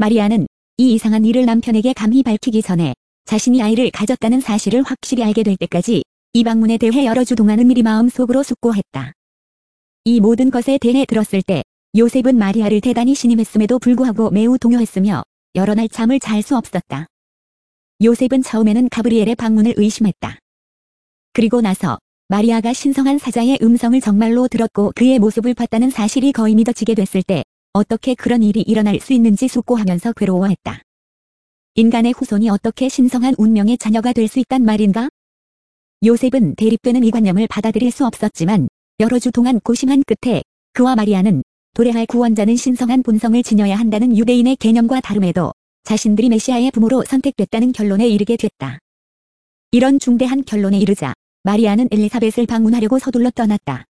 마리아는 이 이상한 일을 남편에게 감히 밝히기 전에 자신이 아이를 가졌다는 사실을 확실히 알게 될 때까지 이 방문에 대해 여러 주 동안 은밀히 마음속으로 숙고했다. 이 모든 것에 대해 들었을 때 요셉은 마리아를 대단히 신임했음에도 불구하고 매우 동요했으며 여러 날 잠을 잘 수 없었다. 요셉은 처음에는 가브리엘의 방문을 의심했다. 그리고 나서 마리아가 신성한 사자의 음성을 정말로 들었고 그의 모습을 봤다는 사실이 거의 믿어지게 됐을 때 어떻게 그런 일이 일어날 수 있는지 숙고하면서 괴로워했다. 인간의 후손이 어떻게 신성한 운명의 자녀가 될 수 있단 말인가? 요셉은 대립되는 이 관념을 받아들일 수 없었지만 여러 주 동안 고심한 끝에 그와 마리아는 도래할 구원자는 신성한 본성을 지녀야 한다는 유대인의 개념과 다름에도 자신들이 메시아의 부모로 선택됐다는 결론에 이르게 됐다. 이런 중대한 결론에 이르자 마리아는 엘리사벳을 방문하려고 서둘러 떠났다.